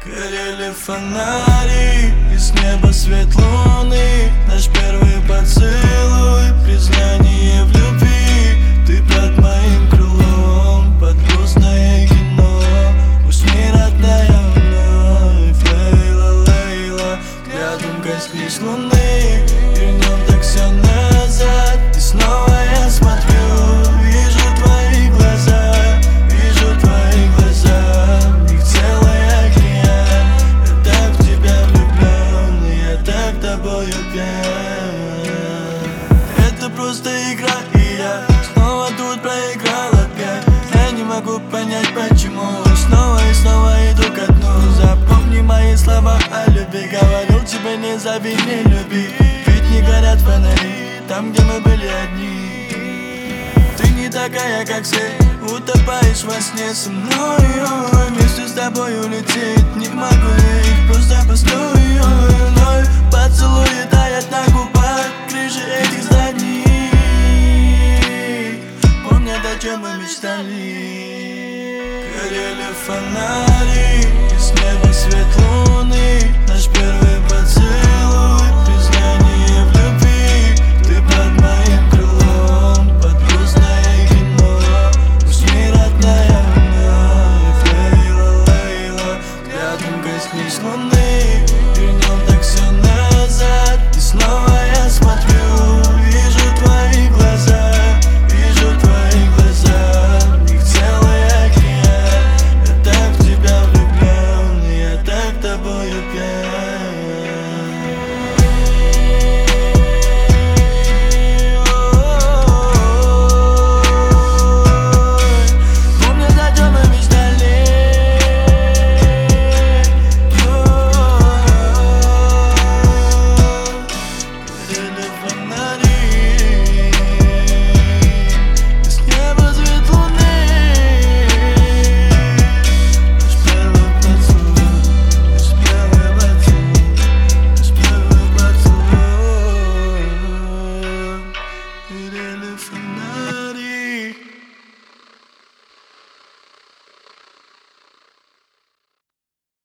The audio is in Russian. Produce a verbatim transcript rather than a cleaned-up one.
Горели фонари, и с неба свет луны. Наш первый поцелуй, признание в любви. Ты под моим крылом, под грустное кино. Усни, родная, вновь, Лейла, Лейла. Взглядом коснись луны, вернем так все назад. И снова я смотрю, вижу твои глаза, вижу твои глаза. В них целый океан. Я так в тебя влюблен, и я так тобою пьян. Это просто игра, и я снова тут проиграл опять. Я не могу понять, почему снова и снова иду ко дну. Запомни мои слова о любви. Говорил тебе, не зови, не люби. Ведь не горят фонари там, где мы были одни. Ты не такая, как все, утопаешь во сне со мной. Вместе с тобой улететь не могу я, просто постой. Вновь поцелуи тают на губах, крыши этих зданий. Помнят, о чем мы мечтали. Горели фонари, и с неба свет луны. Наш первый поцелуй, признание в любви. Ты под моим крылом, под грустное кино. Усни, родная, вновь, Лейла, Лейла. Взглядом коснись луны.